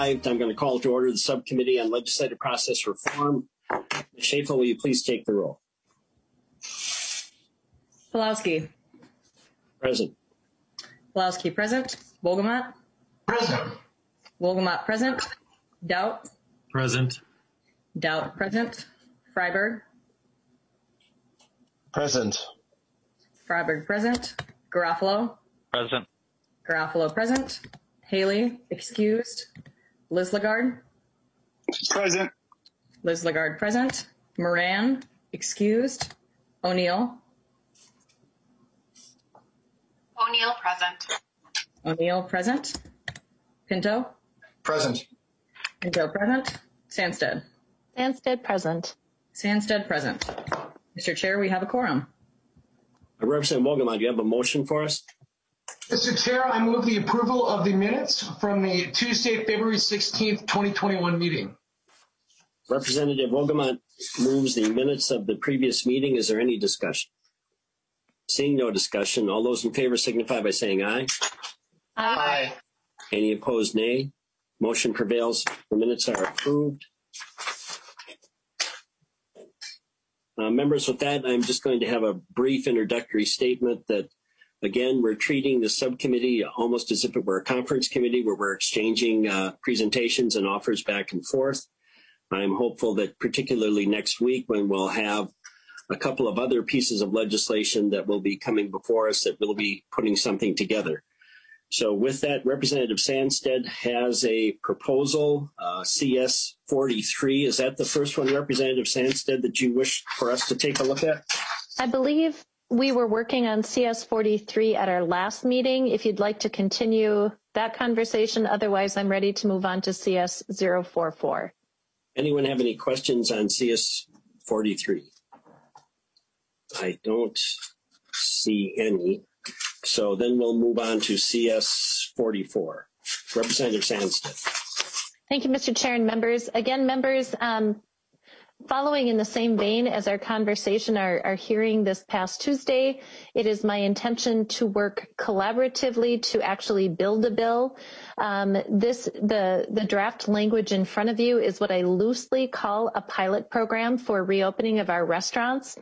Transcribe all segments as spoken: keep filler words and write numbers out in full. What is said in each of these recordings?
arrived. I'm going to call to order the Subcommittee on Legislative Process Reform. Miz Schaefer, will you please take the roll? Pawlowski. Present. Pawlowski present. Wolgamott. Present. Wolgamott present. Doubt. Present. Doubt present. Freiberg. Present. Freiberg present. Garofalo. Present. Garofalo present. Haley excused. Liz Lagarde. Present. Liz Lagarde present. Moran excused. O'Neill. O'Neill present. O'Neill present. Pinto. Present. Pinto present. Sandstead. Sandstead present. Sandstead present. Mister Chair, we have a quorum. Representative Wolgamott, do you have a motion for us? Mister Chair, I move the approval of the minutes from the Tuesday, February sixteenth, twenty twenty-one meeting. Representative Wolgamott moves the minutes of the previous meeting. Is there any discussion? Seeing no discussion, all those in favor signify by saying aye. Aye. Any opposed, nay. Motion prevails. The minutes are approved. Uh, members, with that, I'm just going to have a brief introductory statement that, again, we're treating the subcommittee almost as if it were a conference committee where we're exchanging uh, presentations and offers back and forth. I'm hopeful that particularly next week when we'll have a couple of other pieces of legislation that will be coming before us that we'll be putting something together. So with that, Representative Sandstead has a proposal, uh, C S forty-three. Is that the first one, Representative Sandstead, that you wish for us to take a look at? I believe we were working on C S forty-three at our last meeting. If you'd like to continue that conversation, otherwise I'm ready to move on to C S zero four four. Anyone have any questions on C S forty-three? I don't see any. So then we'll move on to C S forty-four. Representative Sandstead. Thank you, Mister Chair and members. Again, members, um, following in the same vein as our conversation, our, our hearing this past Tuesday, it is my intention to work collaboratively to actually build a bill. Um, this, the, the draft language in front of you is what I loosely call a pilot program for reopening of our restaurants.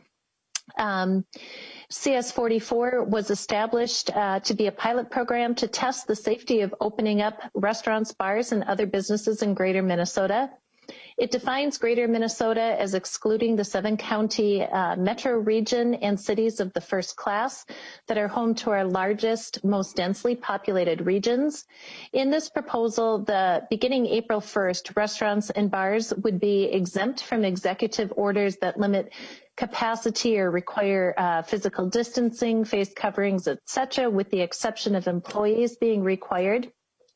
Um, C S forty-four was established uh, to be a pilot program to test the safety of opening up restaurants, bars, and other businesses in Greater Minnesota. It defines Greater Minnesota as excluding the seven-county uh, metro region and cities of the first class that are home to our largest, most densely populated regions. In this proposal, the beginning April first, restaurants and bars would be exempt from executive orders that limit capacity or require uh, physical distancing, face coverings, et cetera, with the exception of employees being required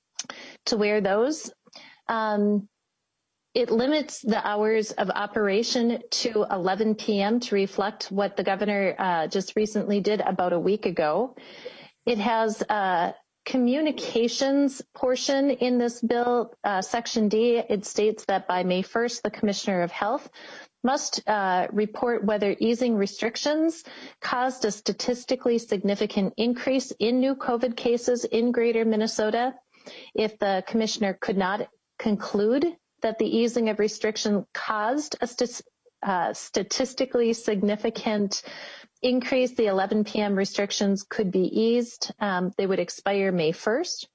to wear those. Um, It limits the hours of operation to eleven p m to reflect what the governor uh, just recently did about a week ago. It has a communications portion in this bill, uh, Section D. It states that by May first, the Commissioner of Health must uh, report whether easing restrictions caused a statistically significant increase in new COVID cases in Greater Minnesota. If the Commissioner could not conclude that the easing of restriction caused a st uh, statistically significant increase, the eleven p m restrictions could be eased. Um, they would expire May first.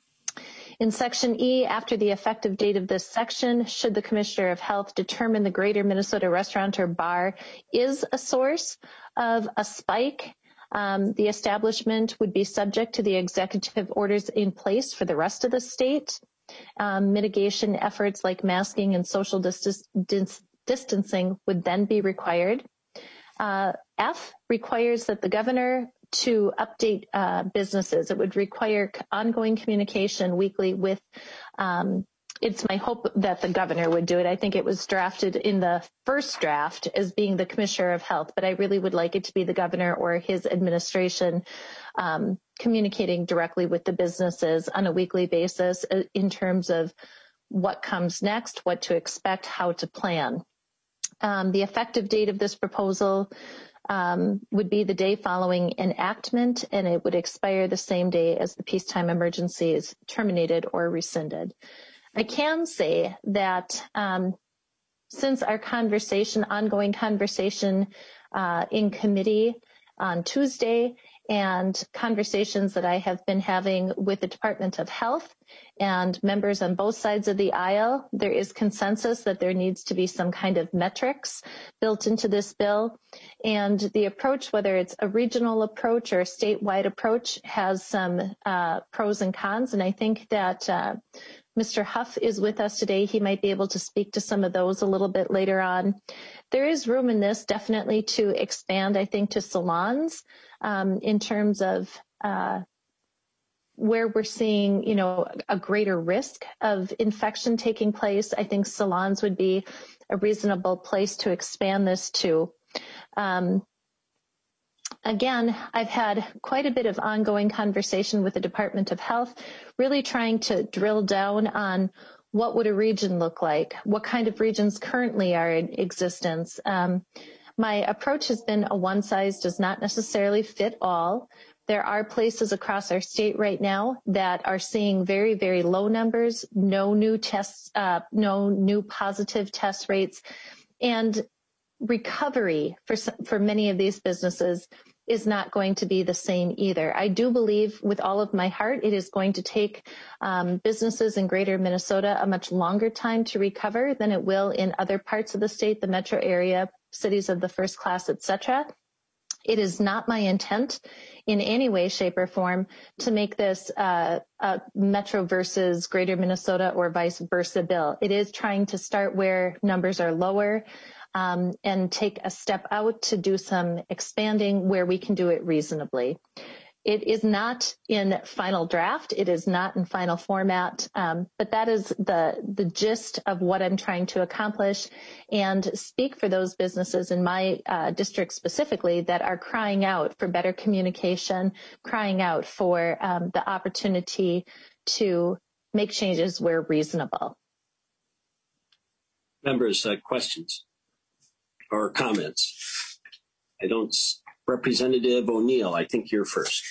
In Section E, after the effective date of this section, should the Commissioner of Health determine the Greater Minnesota restaurant or bar is a source of a spike, um, the establishment would be subject to the executive orders in place for the rest of the state. Um, mitigation efforts like masking and social dis dis distancing would then be required. Uh, F requires that the governor to update uh, businesses. It would require ongoing communication weekly with, um, it's my hope that the governor would do it. I think it was drafted in the first draft as being the Commissioner of Health, but I really would like it to be the governor or his administration um, communicating directly with the businesses on a weekly basis in terms of what comes next, what to expect, how to plan. Um, the effective date of this proposal um, would be the day following enactment, and it would expire the same day as the peacetime emergency is terminated or rescinded. I can say that um, since our conversation, ongoing conversation uh, in committee on Tuesday, and conversations that I have been having with the Department of Health and members on both sides of the aisle, there is consensus that there needs to be some kind of metrics built into this bill. And the approach, whether it's a regional approach or a statewide approach, has some uh, pros and cons. And I think that uh, Mister Huff is with us today. He might be able to speak to some of those a little bit later on. There is room in this definitely to expand, I think, to salons um, in terms of uh, where we're seeing, you know, a greater risk of infection taking place. I think salons would be a reasonable place to expand this to. Um, Again, I've had quite a bit of ongoing conversation with the Department of Health, really trying to drill down on what would a region look like, what kind of regions currently are in existence. Um, my approach has been a one size does not necessarily fit all. There are places across our state right now that are seeing very, very low numbers, no new tests, uh, no new positive test rates, and recovery for for many of these businesses is not going to be the same either. I do believe with all of my heart it is going to take um, businesses in greater Minnesota a much longer time to recover than it will in other parts of the state, the metro area, cities of the first class, et cetera. It is not my intent in any way, shape, or form to make this uh, a metro versus greater Minnesota or vice versa bill. It is trying to start where numbers are lower, Um, and take a step out to do some expanding where we can do it reasonably. It is not in final draft. It is not in final format, um, but that is the the gist of what I'm trying to accomplish and speak for those businesses in my uh, district specifically that are crying out for better communication, crying out for um, the opportunity to make changes where reasonable. Members, uh, questions or comments? I don't, Representative O'Neill, I think you're first.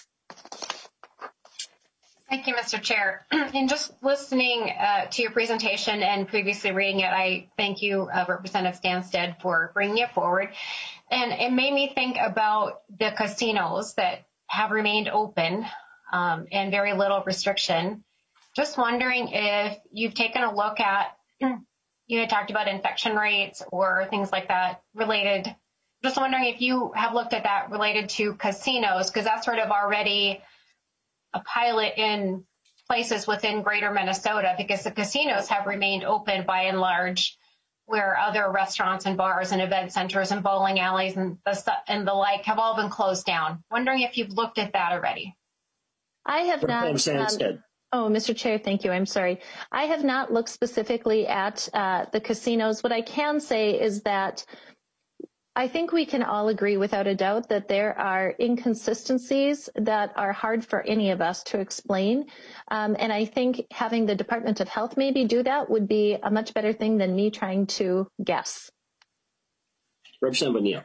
Thank you, Mister Chair. In just listening uh, to your presentation and previously reading it, I thank you, uh, Representative Stanstead, for bringing it forward. And it made me think about the casinos that have remained open um, and very little restriction. Just wondering if you've taken a look at you had talked about infection rates or things like that related. Just wondering if you have looked at that related to casinos, because that's sort of already a pilot in places within greater Minnesota, because the casinos have remained open by and large, where other restaurants and bars and event centers and bowling alleys and the, and the like have all been closed down. Wondering if you've looked at that already. I have not. Um, Oh, Mister Chair, thank you. I'm sorry. I have not looked specifically at uh, the casinos. What I can say is that I think we can all agree without a doubt that there are inconsistencies that are hard for any of us to explain. Um, and I think having the Department of Health maybe do that would be a much better thing than me trying to guess. Representative O'Neill.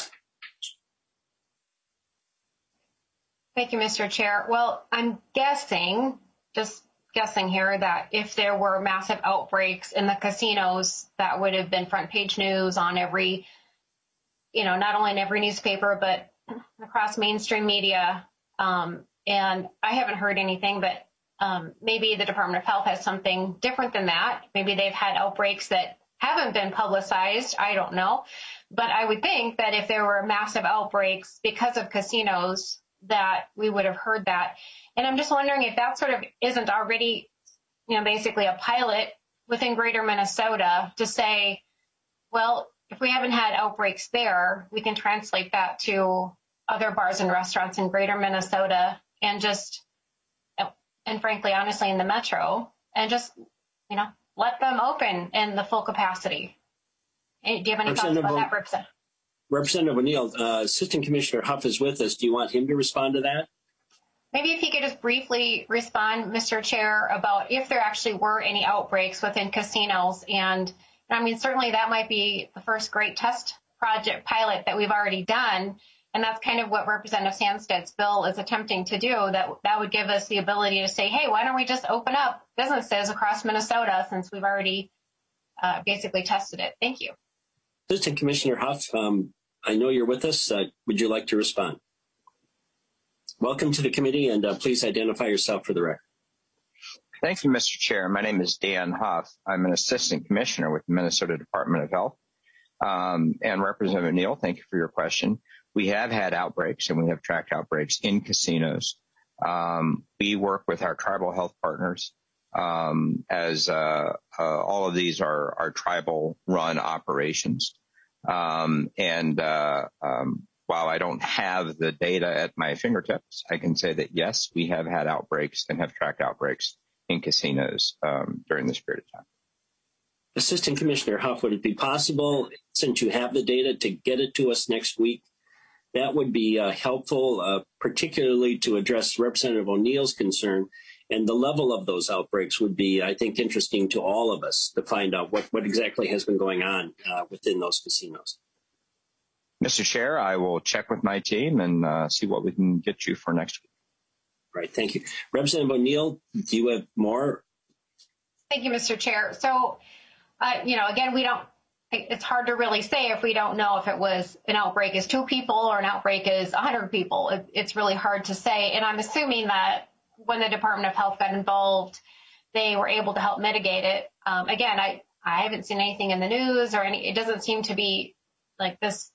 Thank you, Mister Chair. Well, I'm guessing, just guessing here, that if there were massive outbreaks in the casinos, that would have been front page news on every, you know, not only in every newspaper, but across mainstream media. Um, and I haven't heard anything, but um, maybe the Department of Health has something different than that. Maybe they've had outbreaks that haven't been publicized. I don't know. But I would think that if there were massive outbreaks because of casinos, that we would have heard that. And I'm just wondering if that sort of isn't already, you know, basically a pilot within greater Minnesota to say, well, if we haven't had outbreaks there, we can translate that to other bars and restaurants in greater Minnesota and just, and frankly, honestly, in the metro, and just, you know, let them open in the full capacity. Do you have any thoughts about that, Representative? Representative O'Neill, uh, Assistant Commissioner Huff is with us. Do you want him to respond to that? Maybe if he could just briefly respond, Mister Chair, about if there actually were any outbreaks within casinos. And, I mean, certainly that might be the first great test project pilot that we've already done. And that's kind of what Representative Sandsted's bill is attempting to do. That that would give us the ability to say, hey, why don't we just open up businesses across Minnesota since we've already uh, basically tested it. Thank you. Assistant Commissioner Huff, um, I know you're with us. Uh, would you like to respond? Welcome to the committee, and uh, please identify yourself for the record. Thank you, Mister Chair. My name is Dan Huff. I'm an assistant commissioner with the Minnesota Department of Health. Um, and Representative Neal, thank you for your question. We have had outbreaks, and we have tracked outbreaks in casinos. Um, we work with our tribal health partners um, as uh, uh, all of these are, are tribal-run operations. Um, and uh, um, while I don't have the data at my fingertips, I can say that, yes, we have had outbreaks and have tracked outbreaks in casinos um, during this period of time. Assistant Commissioner Huff, would it be possible, since you have the data, to get it to us next week? That would be uh, helpful, uh, particularly to address Representative O'Neill's concern. And the level of those outbreaks would be, I think, interesting to all of us to find out what, what exactly has been going on uh, within those casinos. Mister Chair, I will check with my team and uh, see what we can get you for next week. Right, thank you. Representative O'Neill, do you have more? Thank you, Mister Chair. So, uh, you know, again, we don't, it's hard to really say if we don't know if it was an outbreak is two people or an outbreak is one hundred people. It, it's really hard to say. And I'm assuming that when the Department of Health got involved, they were able to help mitigate it. Um, again, I, I haven't seen anything in the news or any, it doesn't seem to be like this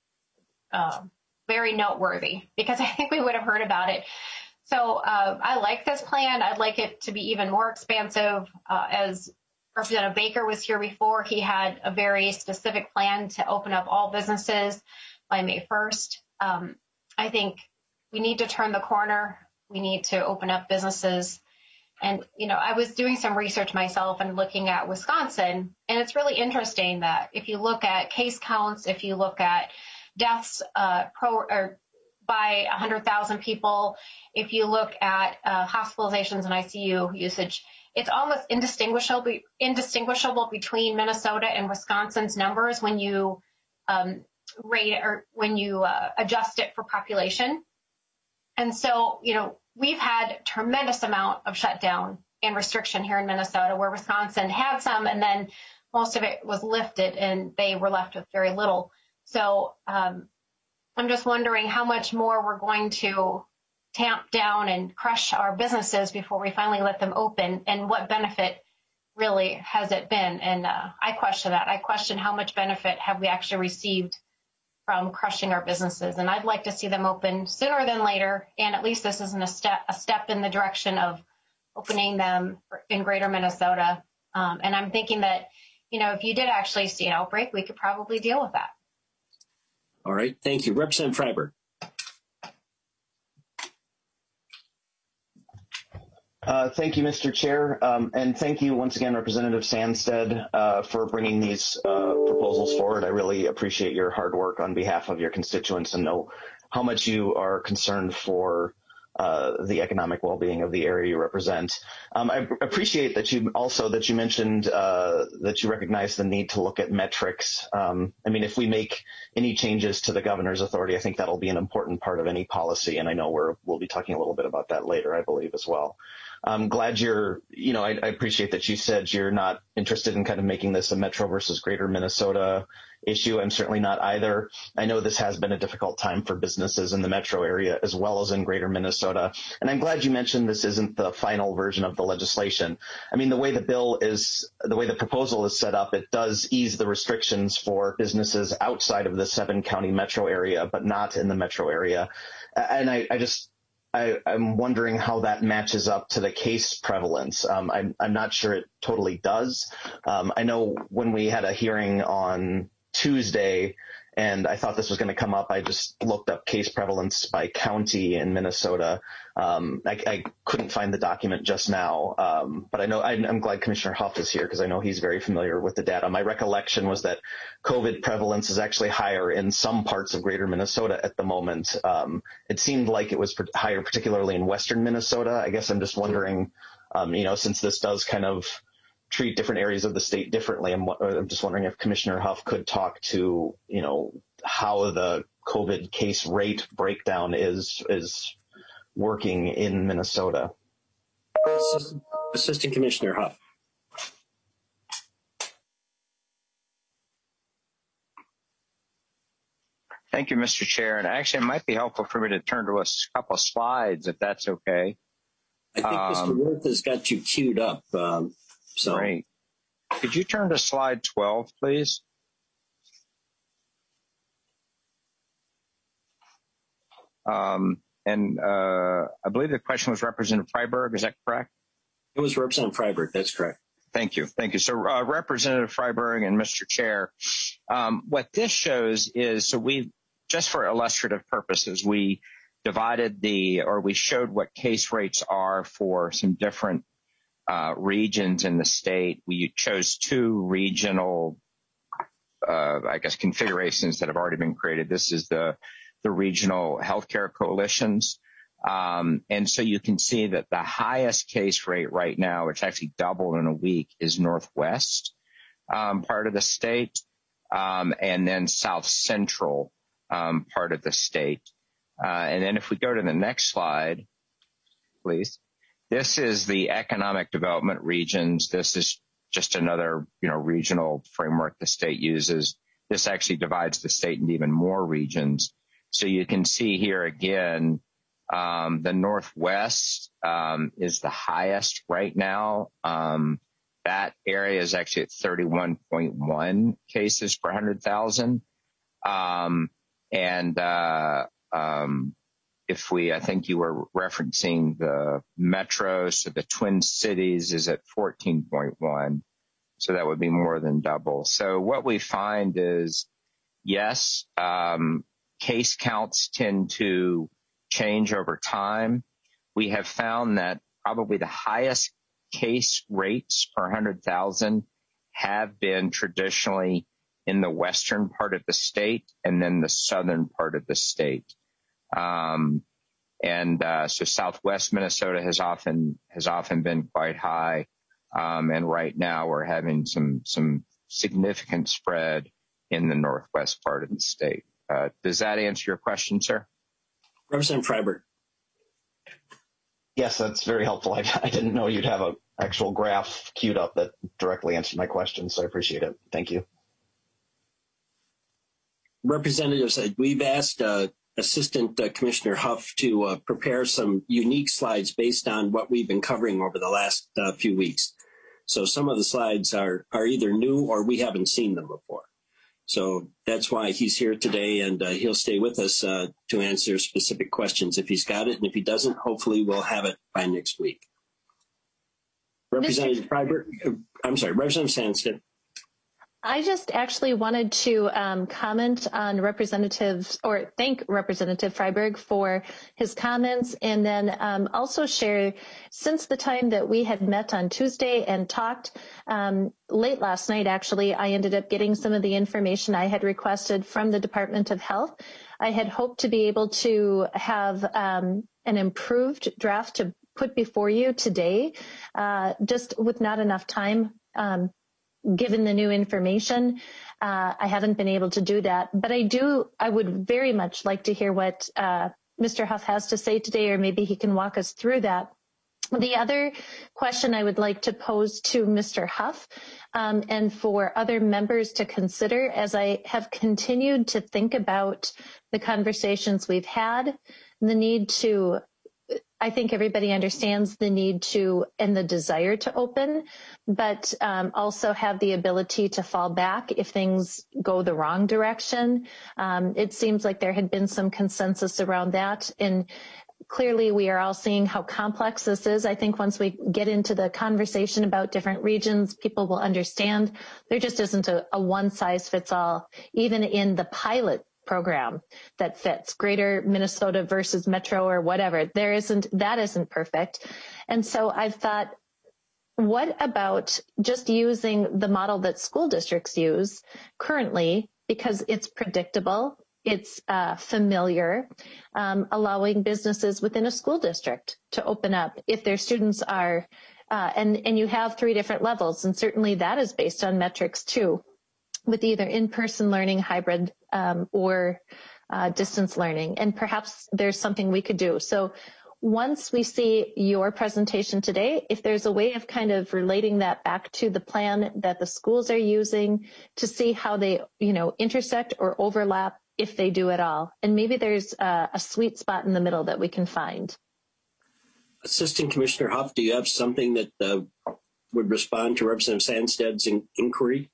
uh, very noteworthy, because I think we would have heard about it. So uh, I like this plan. I'd like it to be even more expansive. Uh, as Representative Baker was here before, he had a very specific plan to open up all businesses by May first. Um, I think we need to turn the corner. We need to open up businesses. And, you know, I was doing some research myself and looking at Wisconsin, and it's really interesting that if you look at case counts, if you look at deaths uh, pro or by one hundred thousand people, if you look at uh, hospitalizations and I C U usage, it's almost indistinguishable, indistinguishable between Minnesota and Wisconsin's numbers when you um, rate or when you uh, adjust it for population. And so, you know, we've had a tremendous amount of shutdown and restriction here in Minnesota, where Wisconsin had some, and then most of it was lifted and they were left with very little. So um, I'm just wondering how much more we're going to tamp down and crush our businesses before we finally let them open, and what benefit really has it been? And uh, I question that. I question how much benefit have we actually received from crushing our businesses, and I'd like to see them open sooner than later, and at least this isn't a step, a step in the direction of opening them in greater Minnesota. Um, and I'm thinking that, you know, if you did actually see an outbreak, we could probably deal with that. All right, thank you. Representative Freiberg. Uh, thank you, Mister Chair, um, and thank you once again, Representative Sandsted, uh, for bringing these uh, proposals forward. I really appreciate your hard work on behalf of your constituents and know how much you are concerned for uh, the economic well-being of the area you represent. Um, I appreciate that you also that you mentioned uh, that you recognize the need to look at metrics. Um, I mean, if we make any changes to the governor's authority, I think that'll be an important part of any policy, and I know we're, we'll be talking a little bit about that later, I believe, as well. I'm glad you're, you know, I, I appreciate that you said you're not interested in kind of making this a Metro versus Greater Minnesota issue. I'm certainly not either. I know this has been a difficult time for businesses in the Metro area as well as in Greater Minnesota. And I'm glad you mentioned this isn't the final version of the legislation. I mean, the way the bill is, the way the proposal is set up, it does ease the restrictions for businesses outside of the seven county metro area, but not in the metro area. And I, I just, I, I'm wondering how that matches up to the case prevalence. Um, I'm, I'm not sure it totally does. Um, I know when we had a hearing on Tuesday, and I thought this was going to come up, I just looked up case prevalence by county in Minnesota. Um, I, I couldn't find the document just now, um, but I know I, I'm glad Commissioner Huff is here because I know he's very familiar with the data. My recollection was that COVID prevalence is actually higher in some parts of greater Minnesota at the moment. Um, it seemed like it was higher, particularly in western Minnesota. I guess I'm just wondering, um, you know, since this does kind of treat different areas of the state differently. I'm, I'm just wondering if Commissioner Huff could talk to, you know, how the COVID case rate breakdown is is working in Minnesota. Assistant, Assistant Commissioner Huff. Thank you, Mister Chair. And actually, it might be helpful for me to turn to a couple of slides, if that's okay. I think um, Mister Worth has got you queued up. Um, so. Great. Could you turn to slide twelve, please? Um, and uh, I believe the question was Representative Freiberg. Is that correct? It was Representative Freiberg. That's correct. Thank you. Thank you. So uh, Representative Freiberg and Mister Chair, um, what this shows is, so we, just for illustrative purposes, we divided the, or we showed what case rates are for some different uh, regions in the state. We chose two regional, uh, I guess, configurations that have already been created. This is the, the regional healthcare coalitions. Um, and so you can see that the highest case rate right now, which actually doubled in a week, is Northwest um, part of the state, um, and then South Central um, part of the state. Uh, and then if we go to the next slide, please. This is the economic development regions. This is just another, you know, regional framework the state uses. This actually divides the state into even more regions. So you can see here again, Um, the Northwest um, is the highest right now. Um, that area is actually at thirty-one point one cases per one hundred thousand. Um, and uh, um, if we, I think you were referencing the metro, so the Twin Cities is at fourteen point one. So that would be more than double. So what we find is, yes, um, case counts tend to change over time. We have found that probably the highest case rates per one hundred thousand have been traditionally in the western part of the state and then the southern part of the state. Um, and uh, so southwest Minnesota has often has often been quite high. Um, and right now we're having some some significant spread in the northwest part of the state. Uh, does that answer your question, sir? Representative Freiberg. Yes, that's very helpful. I, I didn't know you'd have an actual graph queued up that directly answered my question, so I appreciate it. Thank you. Representatives, we've asked uh, Assistant uh, Commissioner Huff to uh, prepare some unique slides based on what we've been covering over the last uh, few weeks. So some of the slides are, are either new or we haven't seen them before. So that's why he's here today, and uh, he'll stay with us uh, to answer specific questions if he's got it. And if he doesn't, hopefully we'll have it by next week. Representative Freiberg, I'm sorry, Representative Sandstead. I just actually wanted to um, comment on Representatives, or thank Representative Freiberg for his comments, and then um, also share, since the time that we had met on Tuesday and talked, um, late last night actually, I ended up getting some of the information I had requested from the Department of Health. I had hoped to be able to have um, an improved draft to put before you today, uh, just with not enough time. Um, Given the new information, uh, I haven't been able to do that. But I do, I would very much like to hear what uh, Mister Huff has to say today, or maybe he can walk us through that. The other question I would like to pose to Mister Huff um, and for other members to consider, as I have continued to think about the conversations we've had, the need to, I think everybody understands the need to and the desire to open, but um, also have the ability to fall back if things go the wrong direction. Um, it seems like there had been some consensus around that, and clearly we are all seeing how complex this is. I think once we get into the conversation about different regions, people will understand there just isn't a, a one-size-fits-all, even in the pilot program that fits greater Minnesota versus metro or whatever. There isn't, that isn't perfect. And so I've thought, what about just using the model that school districts use currently, because it's predictable, it's uh, familiar, um, allowing businesses within a school district to open up if their students are Uh, and, and you have three different levels, and certainly that is based on metrics too, with either in-person learning, hybrid, um, or uh, distance learning. And perhaps there's something we could do. So once we see your presentation today, if there's a way of kind of relating that back to the plan that the schools are using to see how they, you know, intersect or overlap, if they do at all. And maybe there's a, a sweet spot in the middle that we can find. Assistant Commissioner Huff, do you have something that uh, would respond to Representative Sandsted's in- inquiry?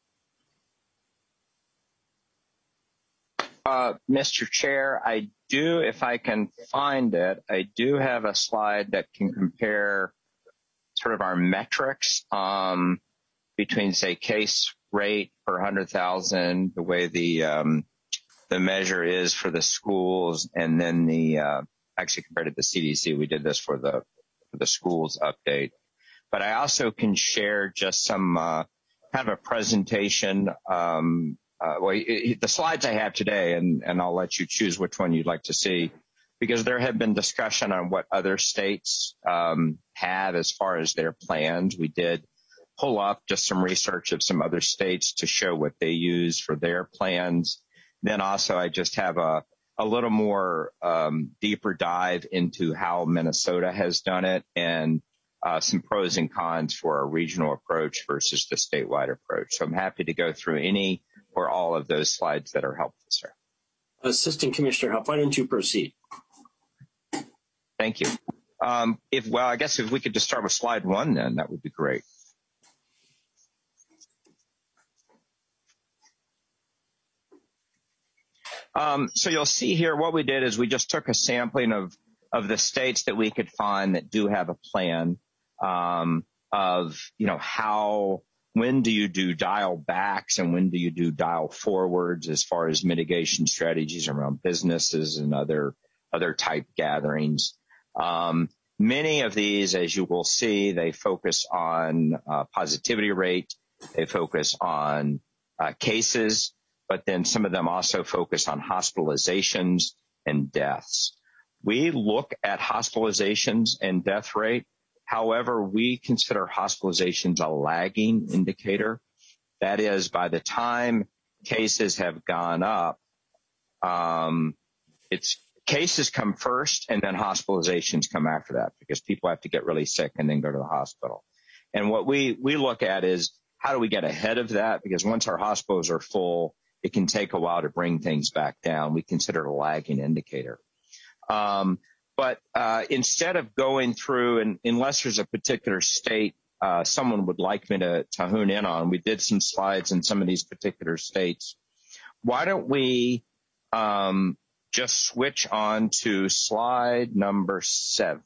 Uh, Mister Chair, I do, if I can find it, I do have a slide that can compare sort of our metrics um, between, say, case rate per one hundred thousand, the way the um, the measure is for the schools, and then the uh, actually compared to the C D C, we did this for the for the schools update. But I also can share just some uh, kind of a presentation. Um, uh, well, it, it, the slides I have today, and, and I'll let you choose which one you'd like to see, because there have been discussion on what other states um, have as far as their plans. We did pull up just some research of some other states to show what they use for their plans. Then also I just have a, a little more um, deeper dive into how Minnesota has done it, and uh, some pros and cons for a regional approach versus the statewide approach. So I'm happy to go through any or all of those slides that are helpful, sir. Assistant Commissioner Huff, why don't you proceed? Thank you. Um, if well, I guess if we could just start with slide one, then that would be great. Um, so you'll see here what we did is we just took a sampling of, of the states that we could find that do have a plan um, of, you know, how, when do you do dial backs and when do you do dial forwards as far as mitigation strategies around businesses and other, other type gatherings. Um, many of these, as you will see, they focus on uh, positivity rate. They focus on uh, cases. But then some of them also focus on hospitalizations and deaths. We look at hospitalizations and death rate. However, we consider hospitalizations a lagging indicator. That is, by the time cases have gone up, um, it's cases come first and then hospitalizations come after that, because people have to get really sick and then go to the hospital. And what we, we look at is how do we get ahead of that? Because once our hospitals are full, it can take a while to bring things back down. We consider it a lagging indicator. Um, but uh, instead of going through, and unless there's a particular state uh, someone would like me to, to hone in on, we did some slides in some of these particular states. Why don't we um, just switch on to slide number seven?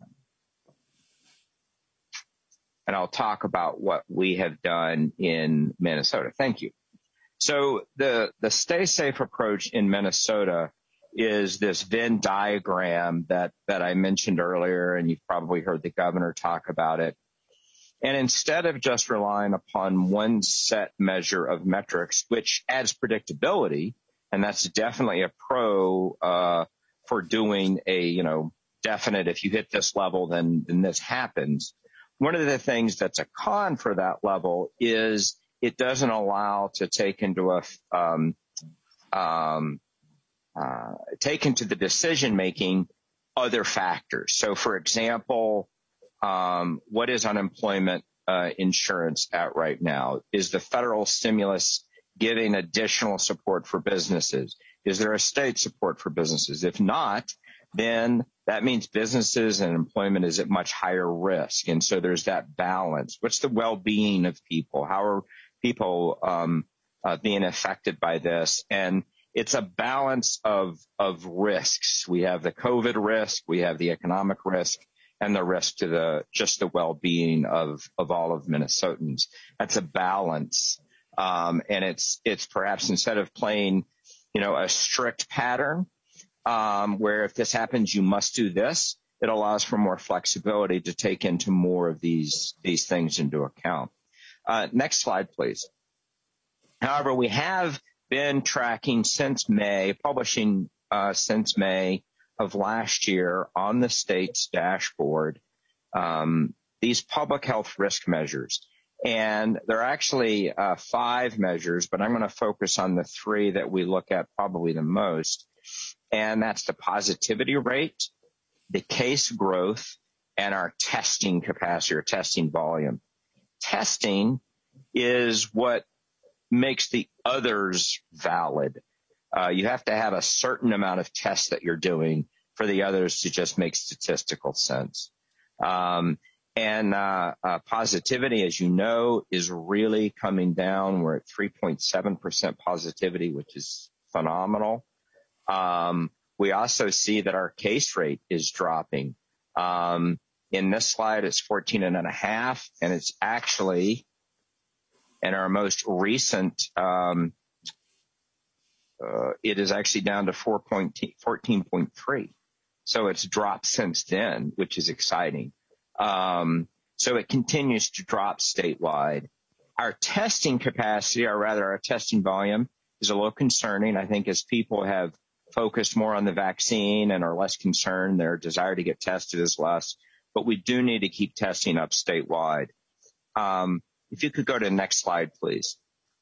And I'll talk about what we have done in Minnesota. Thank you. So the, the Stay Safe approach in Minnesota is this Venn diagram that, that I mentioned earlier, and you've probably heard the governor talk about it. And instead of just relying upon one set measure of metrics, which adds predictability, and that's definitely a pro uh, for doing a, you know, definite, if you hit this level, then, then this happens. One of the things that's a con for that level is it doesn't allow to take into a um, um, uh, take into the decision making other factors. So, for example, um, what is unemployment uh, insurance at right now? Is the federal stimulus giving additional support for businesses? Is there a state support for businesses? If not, then that means businesses and employment is at much higher risk. And so there's that balance. What's the well-being of people? How are people um, uh, being affected by this? And it's a balance of of risks. We have the COVID risk, we have the economic risk, and the risk to the just the well-being of of all of Minnesotans. That's a balance, um, and it's it's perhaps instead of playing, you know, a strict pattern um, where if this happens you must do this, it allows for more flexibility to take into more of these these things into account. Uh, next slide, please. However, we have been tracking since May, publishing uh, since May of last year on the state's dashboard, um, these public health risk measures. And there are actually uh, five measures, but I'm going to focus on the three that we look at probably the most. And that's the positivity rate, the case growth, and our testing capacity or testing volume. Testing is what makes the others valid. Uh, you have to have a certain amount of tests that you're doing for the others to just make statistical sense. Um, and uh, uh, positivity, as you know, is really coming down. We're at three point seven percent positivity, which is phenomenal. Um, we also see that our case rate is dropping. Um, in this slide, it's fourteen and a half, and it's actually in our most recent, um, uh, it is actually down to fourteen point three. So it's dropped since then, which is exciting. Um, so it continues to drop statewide. Our testing capacity, or rather our testing volume, is a little concerning. I think as people have focused more on the vaccine and are less concerned, their desire to get tested is less. But we do need to keep testing up statewide. Um, if you could go to the next slide, please.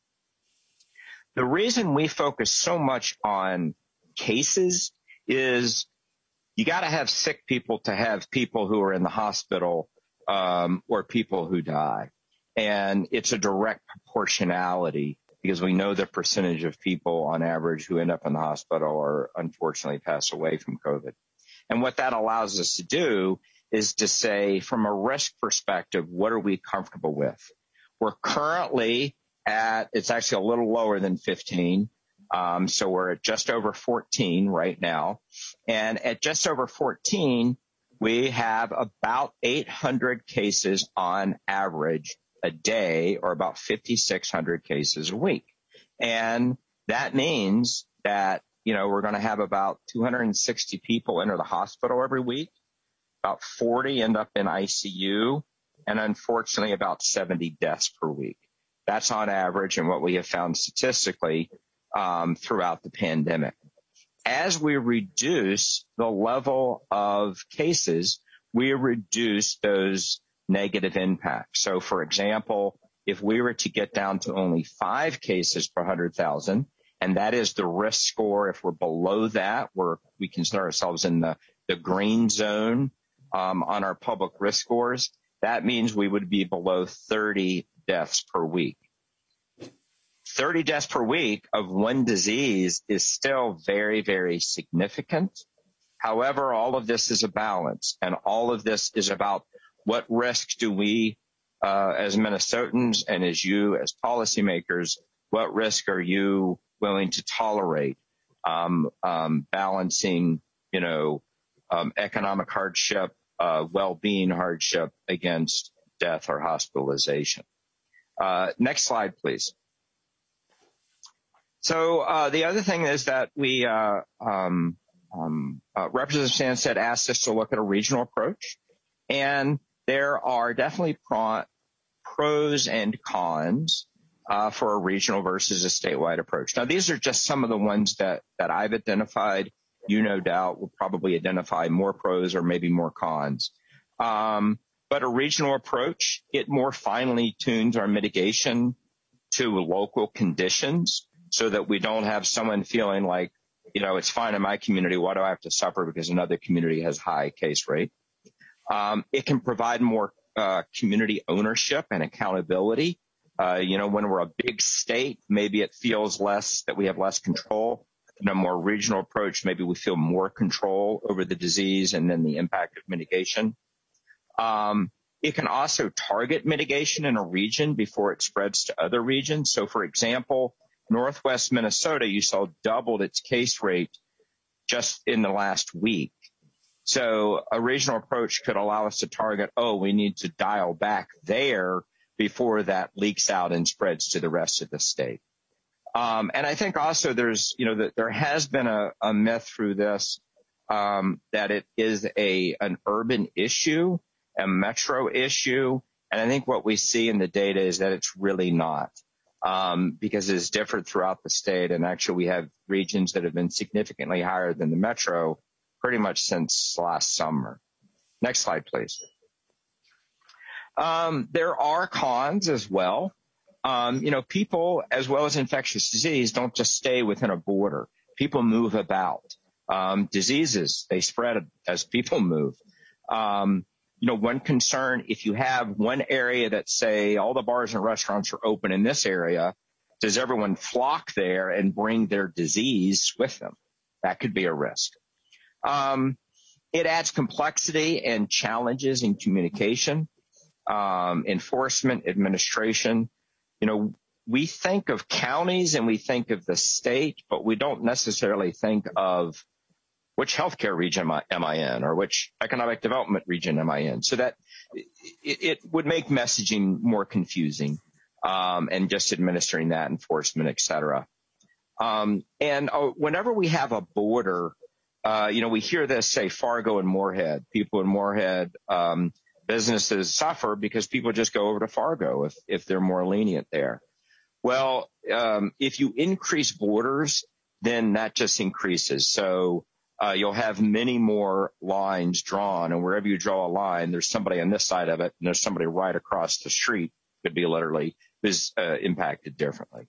The reason we focus so much on cases is you got to have sick people to have people who are in the hospital um, or people who die. And it's a direct proportionality because we know the percentage of people on average who end up in the hospital or unfortunately pass away from COVID. And what that allows us to do is to say, from a risk perspective, what are we comfortable with? We're currently at, it's actually a little lower than fifteen. Um, so we're at just over fourteen right now. And at just over fourteen, we have about eight hundred cases on average a day, or about fifty-six hundred cases a week. And that means that, you know, we're going to have about two hundred sixty people enter the hospital every week, about forty end up in I C U, and unfortunately about seventy deaths per week. That's on average and what we have found statistically um, throughout the pandemic. As we reduce the level of cases, we reduce those negative impacts. So, for example, if we were to get down to only five cases per one hundred thousand, and that is the risk score, if we're below that, we're, we consider ourselves in the, the green zone um, on our public risk scores, that means we would be below thirty deaths per week. thirty deaths per week of one disease is still very, very significant. However, all of this is a balance, and all of this is about what risks do we, uh, as Minnesotans and as you as policymakers, what risk are you willing to tolerate? Um, um, balancing, you know, um, economic hardship, uh, well-being hardship against death or hospitalization. Uh, next slide, please. So uh, the other thing is that we, uh, um, um, uh, Representative Sandstead asked us to look at a regional approach, and there are definitely pro- pros and cons uh, for a regional versus a statewide approach. Now, these are just some of the ones that, that I've identified. You, no doubt, will probably identify more pros or maybe more cons. Um, but a regional approach, it more finely tunes our mitigation to local conditions so that we don't have someone feeling like, you know, it's fine in my community. Why do I have to suffer because another community has high case rate? Um, it can provide more uh, community ownership and accountability. Uh, you know, when we're a big state, maybe it feels less that we have less control. In a more regional approach, maybe we feel more control over the disease and then the impact of mitigation. Um, it can also target mitigation in a region before it spreads to other regions. So, for example, Northwest Minnesota, you saw doubled its case rate just in the last week. So a regional approach could allow us to target, oh, we need to dial back there before that leaks out and spreads to the rest of the state. Um, and I think also there's, you know, that there has been a, a myth through this um, that it is a an urban issue, a metro issue. And I think what we see in the data is that it's really not. Um, because it's different throughout the state. And actually we have regions that have been significantly higher than the metro pretty much since last summer. Next slide, please. Um, there are cons as well. Um, you know, people, as well as infectious disease, don't just stay within a border. People move about. Um, diseases, they spread as people move. Um, you know, one concern, if you have one area that, say, all the bars and restaurants are open in this area, does everyone flock there and bring their disease with them? That could be a risk. Um, it adds complexity and challenges in communication, um, enforcement, administration. You know, we think of counties and we think of the state, but we don't necessarily think of which healthcare region am I, am I in, or which economic development region am I in? So that it, it would make messaging more confusing, um, and just administering that, enforcement, et cetera. Um, and uh, whenever we have a border, uh, you know, we hear this, say, Fargo and Moorhead. People in Moorhead, um, businesses suffer because people just go over to Fargo if, if they're more lenient there. Well, um, if you increase borders, then that just increases. So uh, you'll have many more lines drawn, and wherever you draw a line, there's somebody on this side of it, and there's somebody right across the street, could be literally, is uh, impacted differently.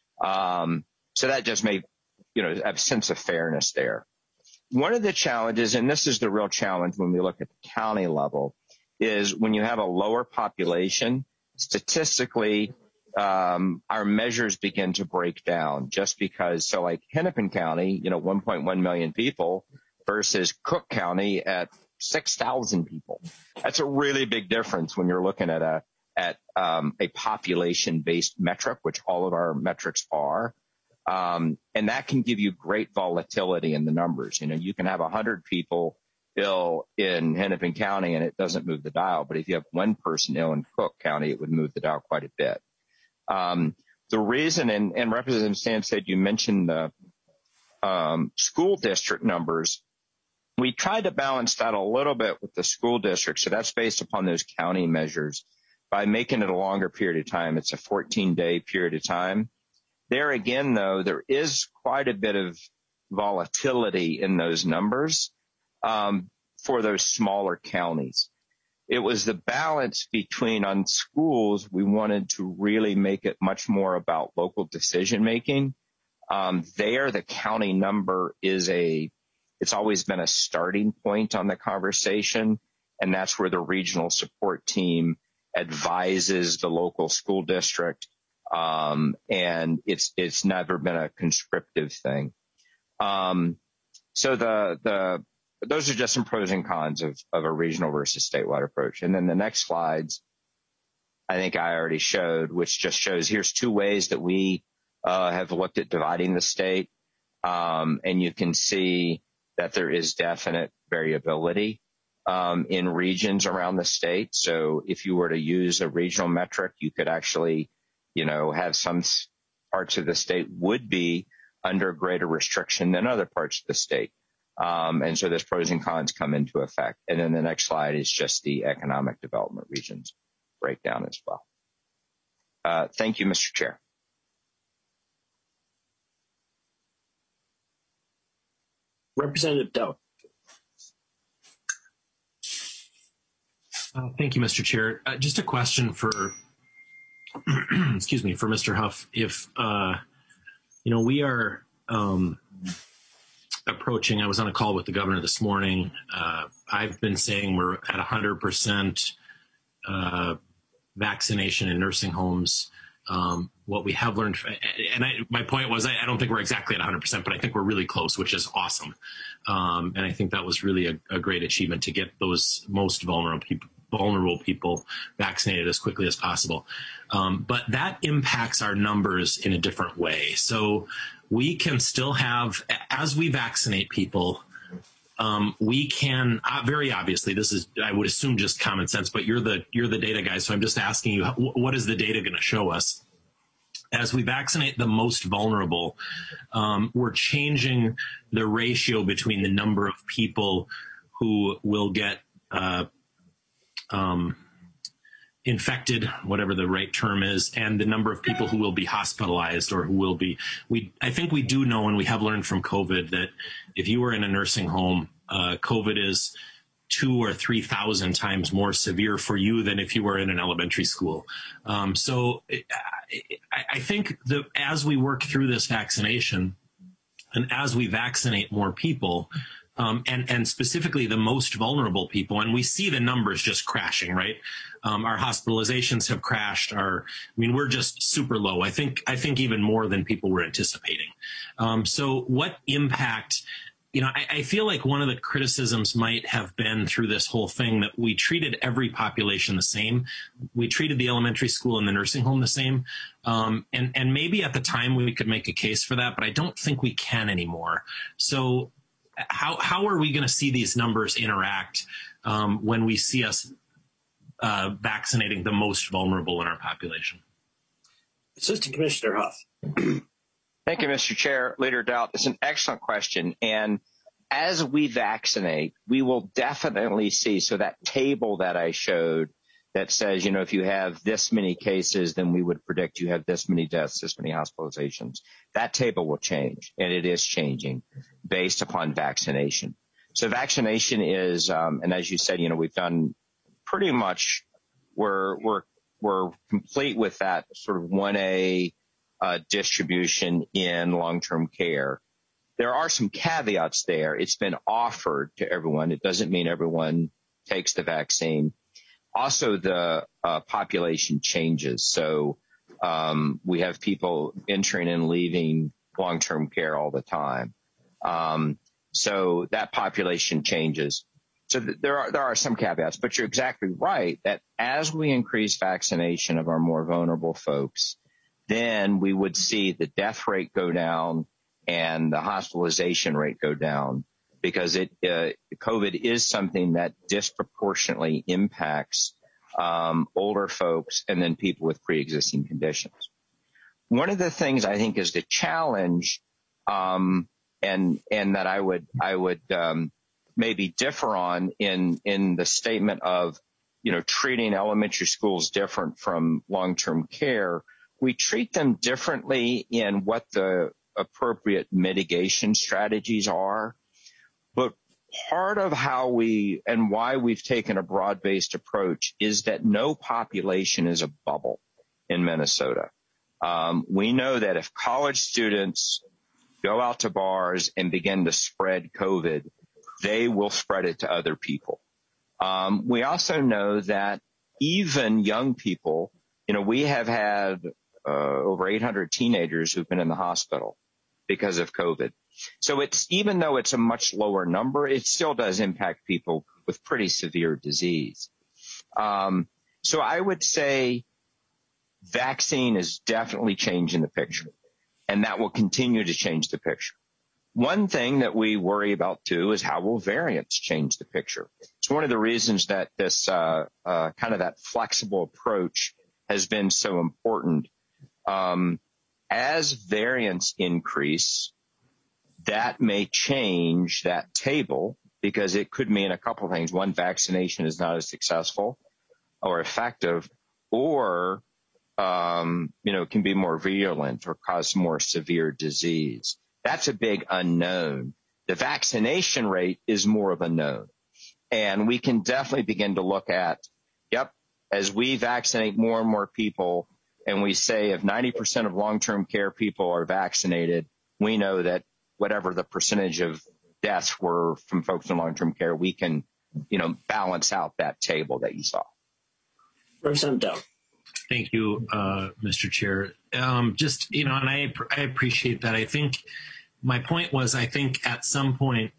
Um, so that just may, you know, have a sense of fairness there. One of the challenges, and this is the real challenge when we look at the county level, is when you have a lower population, statistically, um, our measures begin to break down just because, so like Hennepin County, you know, one point one million people versus Cook County at six thousand people. That's a really big difference when you're looking at a, at, um, a population-based metric, which all of our metrics are. Um, and that can give you great volatility in the numbers. You know, you can have a hundred people ill in Hennepin County and it doesn't move the dial. But if you have one person ill in Cook County, it would move the dial quite a bit. Um, the reason, and, and Representative Sandsted, you mentioned the, um, school district numbers. We tried to balance that a little bit with the school district. So that's based upon those county measures by making it a longer period of time. It's a fourteen day period of time. There again, though, there is quite a bit of volatility in those numbers, um, for those smaller counties. It was the balance between, on schools, we wanted to really make it much more about local decision making. Um, there, the county number is a, it's always been a starting point on the conversation, and that's where the regional support team advises the local school district. Um, and it's, it's never been a conscriptive thing. Um, so the, the, those are just some pros and cons of, of a regional versus statewide approach. And then the next slides, I think I already showed, which just shows here's two ways that we, uh, have looked at dividing the state. Um, and you can see that there is definite variability, um, in regions around the state. So if you were to use a regional metric, you could actually, you know, have some parts of the state would be under greater restriction than other parts of the state. Um, and so there's pros and cons come into effect. And then the next slide is just the economic development regions breakdown as well. Uh, thank you, Mister Chair. Representative Daudt. Uh, thank you, Mister Chair. Uh, just a question for, excuse me, for Mister Huff. If, uh, you know, we are um, approaching, I was on a call with the governor this morning. Uh, I've been saying we're at one hundred percent uh, vaccination in nursing homes. Um, what we have learned, and I, my point was, I, I don't think we're exactly at one hundred percent, but I think we're really close, which is awesome. Um, and I think that was really a, a great achievement to get those most vulnerable people, vulnerable people vaccinated as quickly as possible. Um, but that impacts our numbers in a different way. So we can still have, as we vaccinate people, um, we can uh, very obviously, this is, I would assume, just common sense, but you're the, you're the data guy. So I'm just asking you, what is the data going to show us? As we vaccinate the most vulnerable, um, we're changing the ratio between the number of people who will get, uh, um, infected, whatever the right term is, and the number of people who will be hospitalized or who will be, we, I think we do know, and we have learned from COVID, that if you were in a nursing home, uh, COVID is two or three thousand times more severe for you than if you were in an elementary school. Um, so I, I think that as we work through this vaccination and as we vaccinate more people, Um, and, and specifically the most vulnerable people. And we see the numbers just crashing, right? Um, our hospitalizations have crashed. Our, I mean, we're just super low. I think, I think even more than people were anticipating. Um, so what impact, you know, I, I feel like one of the criticisms might have been through this whole thing that we treated every population the same. We treated the elementary school and the nursing home the same. Um, and, and maybe at the time we could make a case for that, but I don't think we can anymore. So How how are we going to see these numbers interact um, when we see us uh, vaccinating the most vulnerable in our population? Assistant Commissioner Huff. Thank you, Mister Chair. Leader Daudt, it's an excellent question. And as we vaccinate, we will definitely see, so that table that I showed that says, you know, if you have this many cases, then we would predict you have this many deaths, this many hospitalizations. That table will change, and it is changing based upon vaccination. So vaccination is, um, and as you said, you know, we've done pretty much, we're, we're, we're complete with that sort of one A uh, distribution in long-term care. There are some caveats there. It's been offered to everyone. It doesn't mean everyone takes the vaccine. Also, the uh, population changes. So um, we have people entering and leaving long-term care all the time. Um, so that population changes. So th- there are there are some caveats, but you're exactly right that as we increase vaccination of our more vulnerable folks, then we would see the death rate go down and the hospitalization rate go down. Because it, uh, COVID is something that disproportionately impacts um, older folks and then people with pre-existing conditions. One of the things I think is the challenge, um, and and that I would I would um, maybe differ on in in the statement of, you know, treating elementary schools different from long-term care. We treat them differently in what the appropriate mitigation strategies are. But part of how we and why we've taken a broad-based approach is that no population is a bubble in Minnesota. Um, we know that if college students go out to bars and begin to spread COVID, they will spread it to other people. Um, we also know that even young people, you know, we have had uh, over eight hundred teenagers who've been in the hospital because of COVID. So it's, even though it's a much lower number, it still does impact people with pretty severe disease. Um, so I would say vaccine is definitely changing the picture, and that will continue to change the picture. One thing that we worry about too is how will variants change the picture. It's one of the reasons that this, uh, uh, kind of that flexible approach has been so important. Um, as variants increase, that may change that table because it could mean a couple of things. One, vaccination is not as successful or effective, or, um, you know, can be more virulent or cause more severe disease. That's a big unknown. The vaccination rate is more of a known. And we can definitely begin to look at, yep, as we vaccinate more and more people, and we say if ninety percent of long-term care people are vaccinated, we know that whatever the percentage of deaths were from folks in long-term care, we can, you know, balance out that table that you saw. Representative Daudt. Thank you, uh, Mister Chair. Um, just, you know, and I, I appreciate that. I think my point was, I think at some point,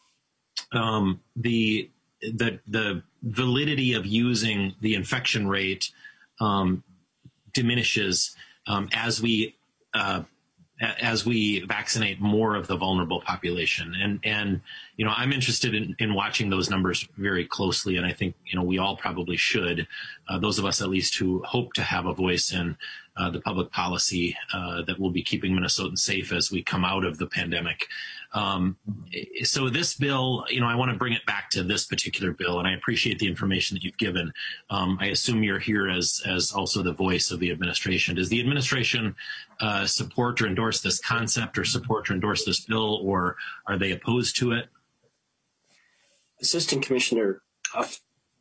um, the, the, the validity of using the infection rate, um, diminishes, um, as we, uh, as we vaccinate more of the vulnerable population. And, and, you know, I'm interested in, in watching those numbers very closely. And I think, you know, we all probably should, uh, those of us at least who hope to have a voice in uh, the public policy uh, that will be keeping Minnesotans safe as we come out of the pandemic. Um, so this bill, you know, I want to bring it back to this particular bill, and I appreciate the information that you've given. Um, I assume you're here as, as also the voice of the administration. Does the administration uh, support or endorse this concept or support or endorse this bill, or are they opposed to it? Assistant Commissioner Huff.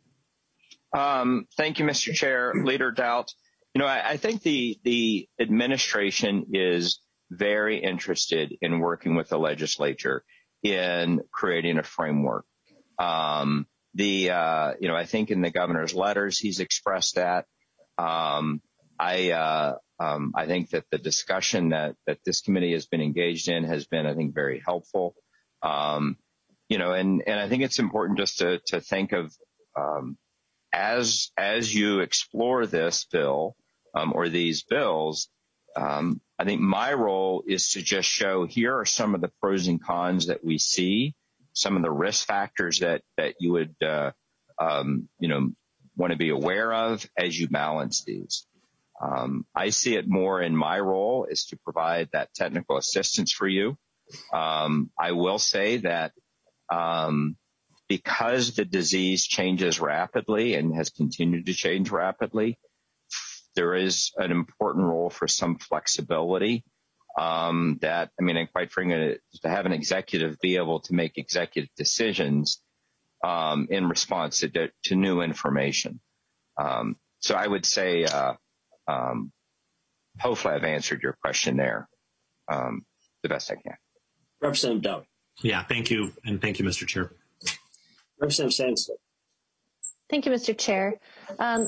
Um, thank you, Mister Chair. Leader Daudt. You know, I, I think the the administration is very interested in working with the legislature in creating a framework. Um, the uh, you know, I think in the governor's letters he's expressed that. Um, I uh, um, I think that the discussion that that this committee has been engaged in has been, I think, very helpful. Um, you know, and and I think it's important just to to think of um, as as you explore this bill um, or these bills. Um, I think my role is to just show here are some of the pros and cons that we see, some of the risk factors that that you would uh, um, you know want to be aware of as you balance these. Um, I see it more in my role is to provide that technical assistance for you. Um, I will say that um, because the disease changes rapidly and has continued to change rapidly, there is an important role for some flexibility um, that, I mean, and quite frankly, to have an executive be able to make executive decisions um, in response to, to new information. Um, so I would say, uh, um, hopefully I've answered your question there um, the best I can. Representative Daudt. Yeah, thank you. And thank you, Mister Chair. Representative Sandstead. Thank you, Mister Chair. Um,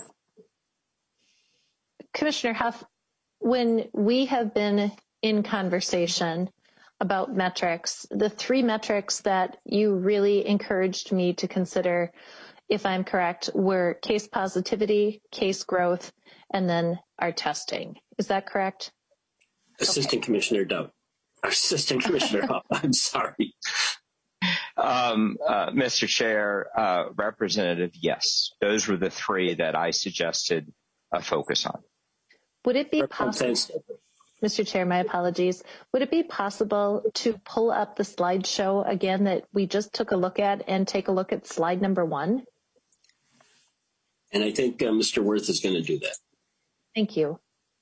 Commissioner Huff, when we have been in conversation about metrics, the three metrics that you really encouraged me to consider, if I'm correct, were case positivity, case growth, and then our testing. Is that correct? Assistant okay. Commissioner Daudt. Assistant Commissioner Huff, I'm sorry. Um, uh, Mister Chair, uh, Representative, yes, those were the three that I suggested a focus on. Would it be possible, Mister Chair, my apologies, would it be possible to pull up the slideshow again that we just took a look at and take a look at slide number one? And I think uh, Mister Wirth is going to do that. Thank you.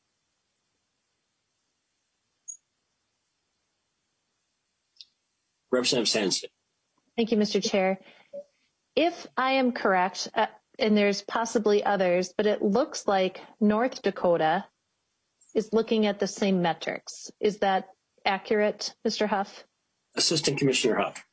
Representative Sandstead. Thank you, Mister Chair. If I am correct, uh, and there's possibly others, but it looks like North Dakota is looking at the same metrics. Is that accurate, Mister Huff? Assistant Commissioner Huff.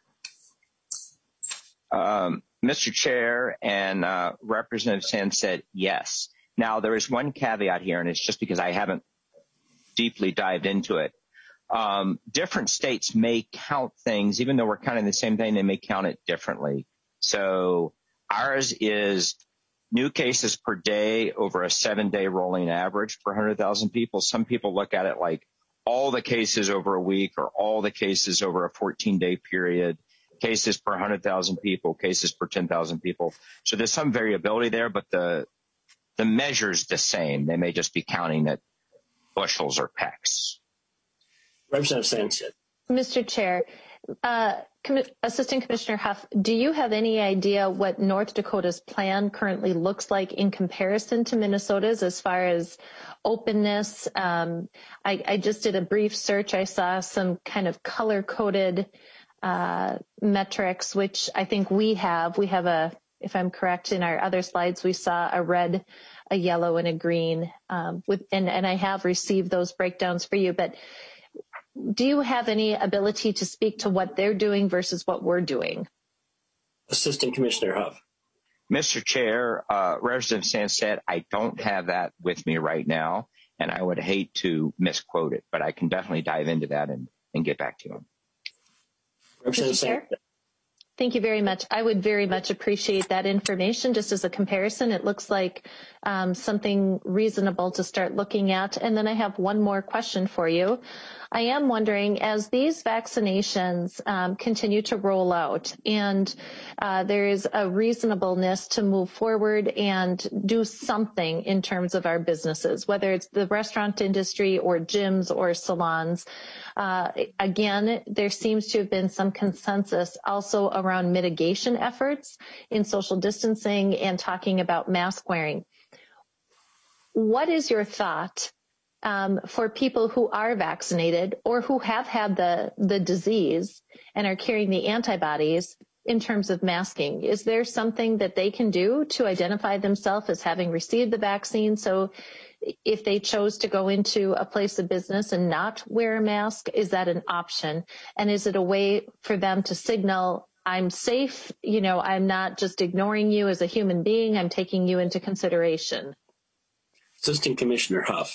Um, Mister Chair and uh, Representative Sandstead, yes. Now, there is one caveat here, and it's just because I haven't deeply dived into it. Um, different states may count things, even though we're counting the same thing, they may count it differently. So ours is new cases per day over a seven-day rolling average per one hundred thousand people. Some people look at it like all the cases over a week or all the cases over a fourteen-day period, cases per one hundred thousand people, cases per ten thousand people. So there's some variability there, but the the measure's the same. They may just be counting at bushels or pecks. Representative Sandstead. Mister Chair, uh, Com- Assistant Commissioner Huff, do you have any idea what North Dakota's plan currently looks like in comparison to Minnesota's as far as openness? Um, I, I just did a brief search. I saw some kind of color-coded uh, metrics, which I think we have. We have a, if I'm correct, in our other slides, we saw a red, a yellow, and a green. Um, with, and, and I have received those breakdowns for you, but do you have any ability to speak to what they're doing versus what we're doing? Assistant Commissioner Huff. Mister Chair, uh, Representative Sandstead, I don't have that with me right now, and I would hate to misquote it, but I can definitely dive into that and, and get back to you. Representative Sandstead. Thank you very much. I would very much appreciate that information. Just as a comparison, it looks like um, something reasonable to start looking at. And then I have one more question for you. I am wondering, as these vaccinations um, continue to roll out and uh, there is a reasonableness to move forward and do something in terms of our businesses, whether it's the restaurant industry or gyms or salons, uh, again, there seems to have been some consensus also around mitigation efforts in social distancing and talking about mask wearing. What is your thought Um, for people who are vaccinated or who have had the, the disease and are carrying the antibodies in terms of masking? Is there something that they can do to identify themselves as having received the vaccine? So if they chose to go into a place of business and not wear a mask, is that an option? And is it a way for them to signal, I'm safe, you know, I'm not just ignoring you as a human being, I'm taking you into consideration? Assistant Commissioner Huff.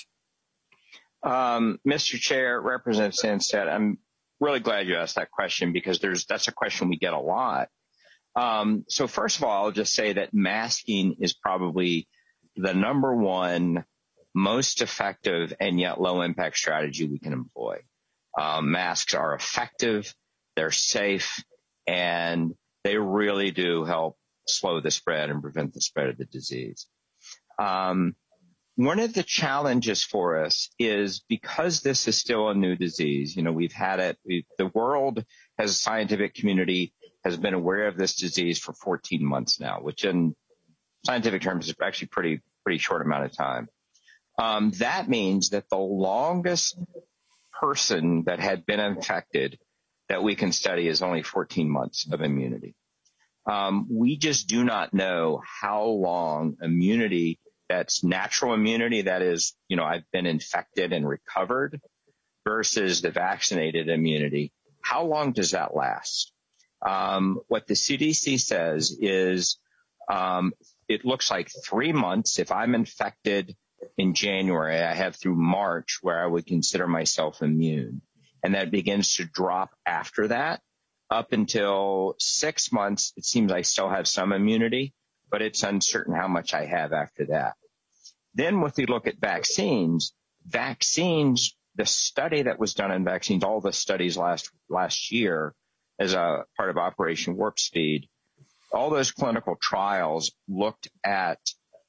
Um, Mister Chair, Representative Sandstead, I'm really glad you asked that question because there's that's a question we get a lot. Um, so first of all, I'll just say that masking is probably the number one most effective and yet low impact strategy we can employ. Um, masks are effective, they're safe, and they really do help slow the spread and prevent the spread of the disease. Um, one of the challenges for us is because this is still a new disease, you know, we've had it, we've, the world as a scientific community has been aware of this disease for fourteen months now, which in scientific terms is actually pretty, pretty short amount of time. Um, that means that the longest person that had been infected that we can study is only fourteen months of immunity. Um, we just do not know how long immunity, that's natural immunity, that is, you know, I've been infected and recovered, versus the vaccinated immunity. How long does that last? Um, what the C D C says is um, it looks like three months. If I'm infected in January, I have through March where I would consider myself immune. And that begins to drop after that up until six months. It seems I still have some immunity, but it's uncertain how much I have after that. Then if we look at vaccines, vaccines, the study that was done in vaccines, all the studies last, last year as a part of Operation Warp Speed, all those clinical trials looked at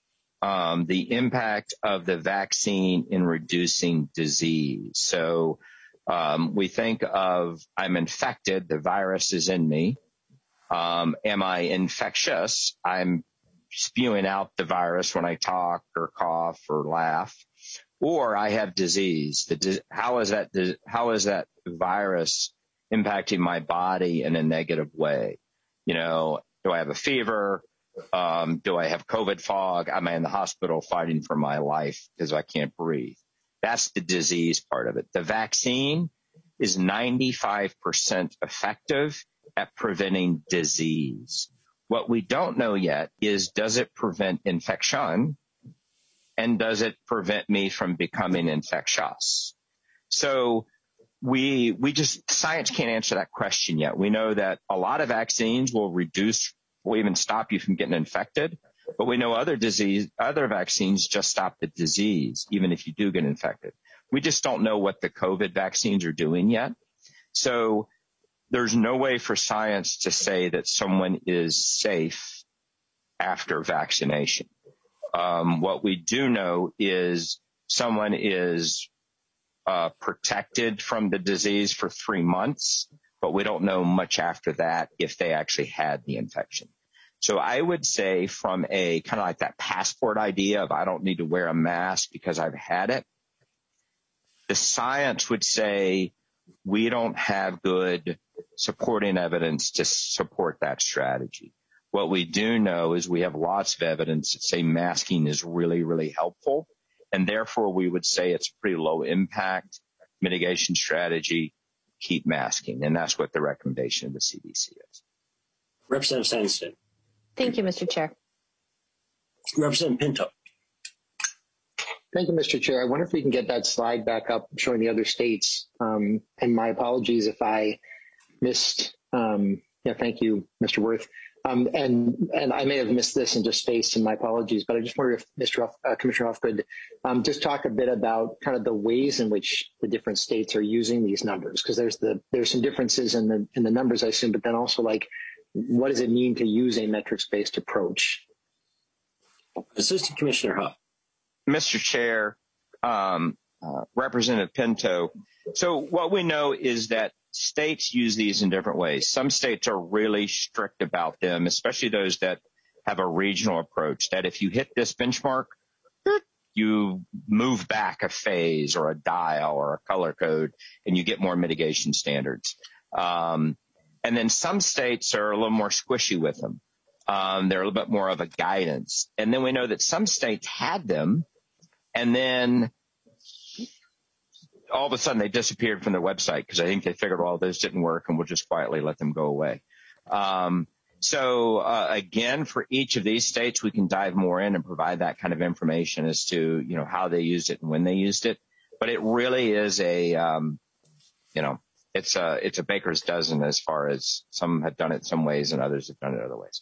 um, the impact of the vaccine in reducing disease. So um, we think of I'm infected, the virus is in me. Um, am I infectious? I'm spewing out the virus when I talk or cough or laugh. Or I have disease. The, how is that? How is that virus impacting my body in a negative way? You know, do I have a fever? Um, do I have COVID fog? Am I in the hospital fighting for my life because I can't breathe? That's the disease part of it. The vaccine is ninety-five percent effective at preventing disease. What we don't know yet is, does it prevent infection? And does it prevent me from becoming infectious? So we, we just, science can't answer that question yet. We know that a lot of vaccines will reduce, will even stop you from getting infected. But we know other disease, other vaccines just stop the disease, even if you do get infected. We just don't know what the COVID vaccines are doing yet. So there's no way for science to say that someone is safe after vaccination. Um, what we do know is someone is uh, protected from the disease for three months, but we don't know much after that if they actually had the infection. So I would say from a kind of like that passport idea of I don't need to wear a mask because I've had it, the science would say we don't have good supporting evidence to support that strategy. What we do know is we have lots of evidence that say masking is really, really helpful, and therefore we would say it's a pretty low impact mitigation strategy, keep masking, and that's what the recommendation of the C D C is. Representative Sandstead. Thank you, Mister Chair. Representative Pinto. Thank you, Mister Chair. I wonder if we can get that slide back up showing the other states. Um, and my apologies if I missed. Um, yeah, thank you, Mister Wirth. Um, and, and I may have missed this and just spaced, and my apologies, but I just wonder if Mister Huff, uh, Commissioner Huff could um, just talk a bit about kind of the ways in which the different states are using these numbers, because there's the there's some differences in the in the numbers, I assume, but then also like what does it mean to use a metrics-based approach? Assistant Commissioner Huff. Mister Chair, um, uh, Representative Pinto. So what we know is that states use these in different ways. Some states are really strict about them, especially those that have a regional approach, that if you hit this benchmark, you move back a phase or a dial or a color code and you get more mitigation standards. Um, And then some states are a little more squishy with them. Um, they're a little bit more of a guidance. And then we know that some states had them, and then all of a sudden they disappeared from their website because I think they figured, well, this didn't work and we'll just quietly let them go away. Um, so, uh, again, for each of these states, we can dive more in and provide that kind of information as to, you know, how they used it and when they used it. But it really is a, um, you know, it's a, it's a baker's dozen as far as some have done it some ways and others have done it other ways.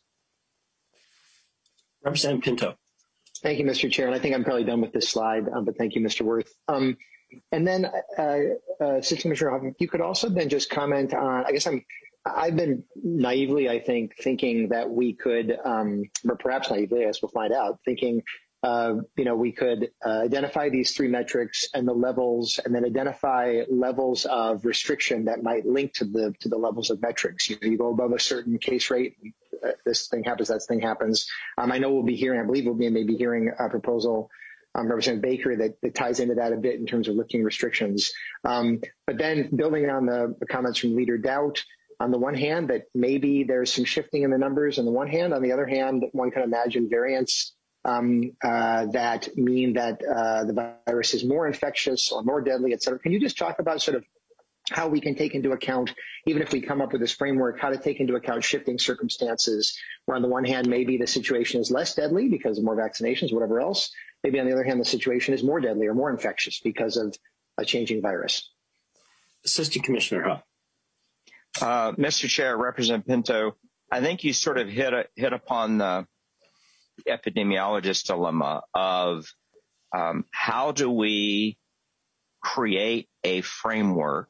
Representative Pinto. Thank you, Mister Chair. And I think I'm probably done with this slide, um, but thank you, Mister Wirth. Um, and then, uh, uh, Assistant Commissioner Hoffman, you could also then just comment on, I guess I'm, I've been naively, I think, thinking that we could, um, or perhaps naively, I guess we'll find out, thinking, uh, you know, we could uh, identify these three metrics and the levels, and then identify levels of restriction that might link to the to the levels of metrics. You know, you go above a certain case rate, uh, this thing happens, that thing happens. Um, I know we'll be hearing, I believe we'll be maybe hearing a proposal, um, Representative Baker, that, that ties into that a bit in terms of lifting restrictions. Um, but then building on the, the comments from Leader Doubt, on the one hand, that maybe there's some shifting in the numbers on the one hand. On the other hand, one can imagine variants um, uh, that mean that uh, the virus is more infectious or more deadly, et cetera. Can you just talk about sort of how we can take into account, even if we come up with this framework, how to take into account shifting circumstances, where on the one hand, maybe the situation is less deadly because of more vaccinations, whatever else. Maybe on the other hand, the situation is more deadly or more infectious because of a changing virus. Assistant Commissioner Huff. Uh, Mister Chair, Representative Pinto, I think you sort of hit a, hit upon the epidemiologist dilemma of um, how do we create a framework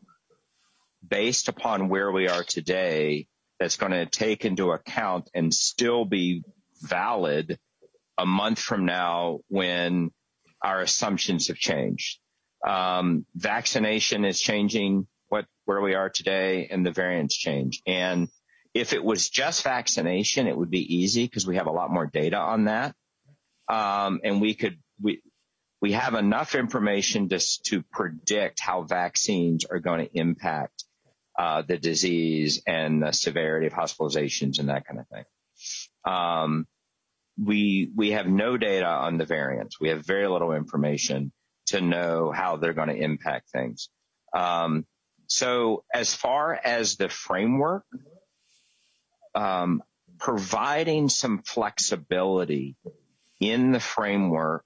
based upon where we are today that's going to take into account and still be valid a month from now when our assumptions have changed. Um, vaccination is changing what where we are today, and the variants change. And if it was just vaccination, it would be easy because we have a lot more data on that. Um, and we could, we, we have enough information just to predict how vaccines are going to impact, uh, the disease and the severity of hospitalizations and that kind of thing. Um, we, we have no data on the variants. We have very little information to know how they're going to impact things. Um, so as far as the framework, um, providing some flexibility in the framework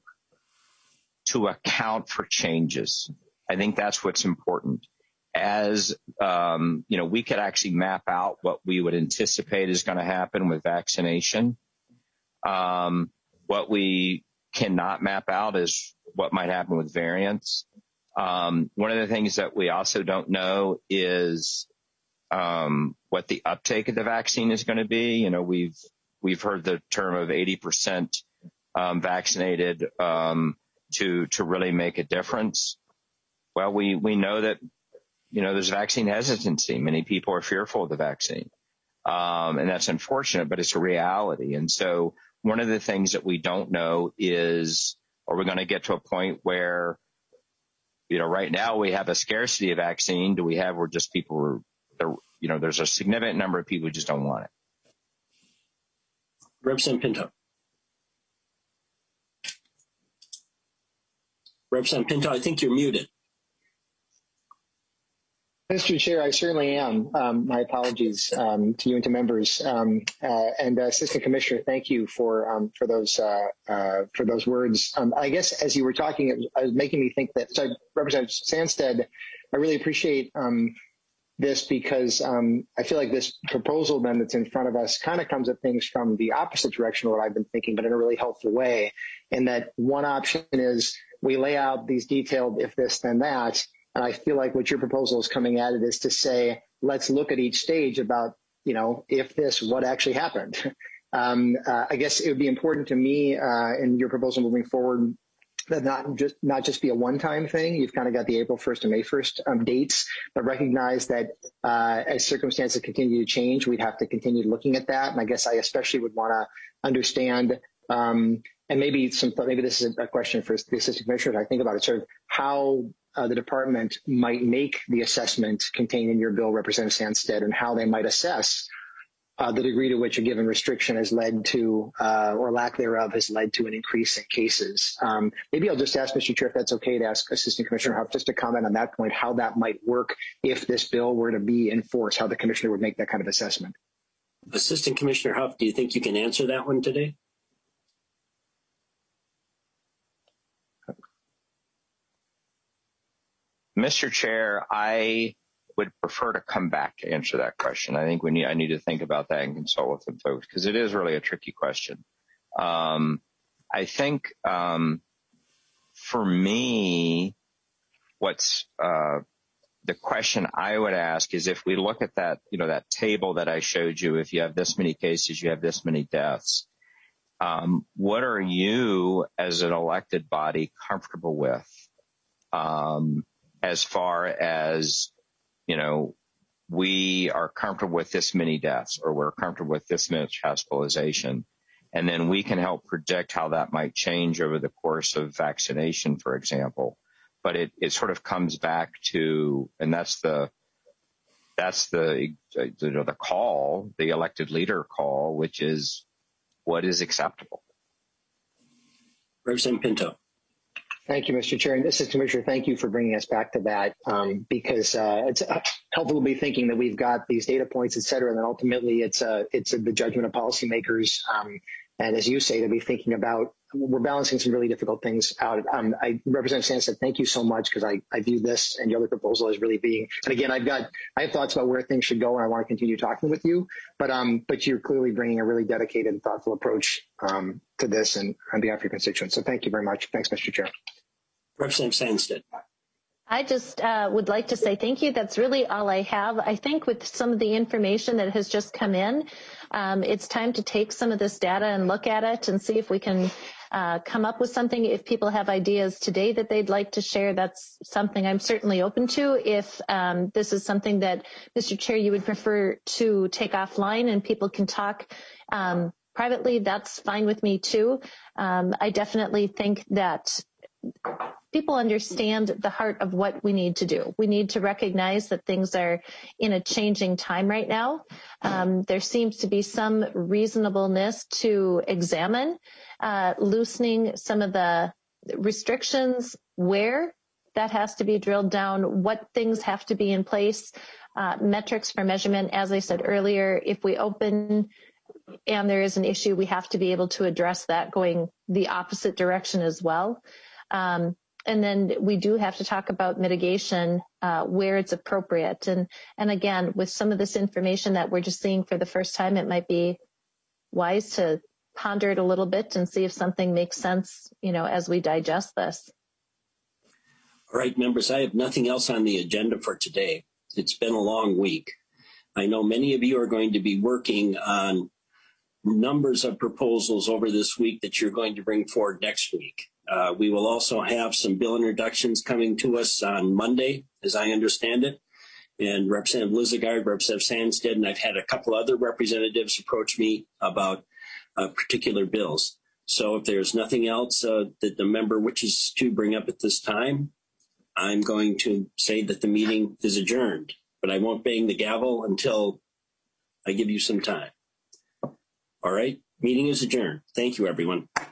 to account for changes, I think that's what's important. As, um, you know, we could actually map out what we would anticipate is going to happen with vaccination. Um, what we cannot map out is what might happen with variants. Um, one of the things that we also don't know is um, what the uptake of the vaccine is going to be. You know, we've we've heard the term of eighty percent um, vaccinated um, to to really make a difference. Well, we we know that, you know, there's vaccine hesitancy. Many people are fearful of the vaccine, um, and that's unfortunate, but it's a reality. And so one of the things that we don't know is, are we going to get to a point where, you know, right now we have a scarcity of vaccine? Do we have where just people are, you know, there's a significant number of people who just don't want it? Representative Pinto. Representative Pinto, I think you're muted. Mister Chair, I certainly am. Um, my apologies um, to you and to members. Um, uh, and uh, Assistant Commissioner, thank you for um, for those uh, uh, for those words. Um, I guess as you were talking, it was, it was making me think that. So, Representative Sandstead, I really appreciate um, this because um, I feel like this proposal then that's in front of us kind of comes at things from the opposite direction of what I've been thinking, but in a really helpful way. In that one option is we lay out these detailed if this then that. And I feel like what your proposal is coming at it is to say, let's look at each stage about, you know, if this, what actually happened. Um, uh, I guess it would be important to me uh, in your proposal moving forward that not just not just be a one-time thing. You've kind of got the April first and May first um, dates, but recognize that uh, as circumstances continue to change, we'd have to continue looking at that. And I guess I especially would want to understand, um, and maybe some, maybe this is a question for the Assistant Commissioner. I think about it, sort of how uh, the department might make the assessment contained in your bill, Representative Sandstead, and how they might assess uh, the degree to which a given restriction has led to, uh, or lack thereof has led to an increase in cases. Um, maybe I'll just ask Mister Chair if that's okay to ask Assistant Commissioner Huff just to comment on that point, how that might work if this bill were to be enforced, how the commissioner would make that kind of assessment. Assistant Commissioner Huff, do you think you can answer that one today? Mister Chair, I would prefer to come back to answer that question. I think we need, I need to think about that and consult with some folks because it is really a tricky question. Um, I think um, for me, what's uh, the question I would ask is if we look at that, you know, that table that I showed you, if you have this many cases, you have this many deaths. Um, what are you as an elected body comfortable with? Um, as far as, you know, we are comfortable with this many deaths or we're comfortable with this much hospitalization. And then we can help predict how that might change over the course of vaccination, for example. But it, it sort of comes back to, and that's the, that's the, you know, the call, the elected leader call, which is what is acceptable. Representative Pinto. Thank you, Mister Chair. And Assistant Commissioner, thank you for bringing us back to that um, because uh, it's uh, helpful to be thinking that we've got these data points, et cetera, and then ultimately it's uh, it's the judgment of policymakers. Um, and as you say, to be thinking about, we're balancing some really difficult things out. Um, I Representative Sandstead, thank you so much because I, I view this and the other proposal as really being, and again, I've got, I have thoughts about where things should go and I want to continue talking with you, but um, but you're clearly bringing a really dedicated and thoughtful approach um, to this and on behalf of your constituents. So thank you very much. Thanks, Mister Chair. Representative Sandstead. I just uh, would like to say thank you. That's really all I have. I think with some of the information that has just come in, um, it's time to take some of this data and look at it and see if we can uh, come up with something. If people have ideas today that they'd like to share, that's something I'm certainly open to. If um, this is something that, Mister Chair, you would prefer to take offline and people can talk um, privately, that's fine with me too. Um, I definitely think that people understand the heart of what we need to do. We need to recognize that things are in a changing time right now. Um, there seems to be some reasonableness to examine uh, loosening some of the restrictions, where that has to be drilled down, what things have to be in place, uh, metrics for measurement. As I said earlier, if we open and there is an issue, we have to be able to address that going the opposite direction as well. Um, and then we do have to talk about mitigation uh, where it's appropriate. And, and again, with some of this information that we're just seeing for the first time, it might be wise to ponder it a little bit and see if something makes sense, you know, as we digest this. All right, members, I have nothing else on the agenda for today. It's been a long week. I know many of you are going to be working on numbers of proposals over this week that you're going to bring forward next week. Uh, we will also have some bill introductions coming to us on Monday, as I understand it. And Representative Lizagard, Representative Sandstead, and I've had a couple other representatives approach me about uh, particular bills. So if there's nothing else uh, that the member wishes to bring up at this time, I'm going to say that the meeting is adjourned. But I won't bang the gavel until I give you some time. All right, meeting is adjourned. Thank you, everyone.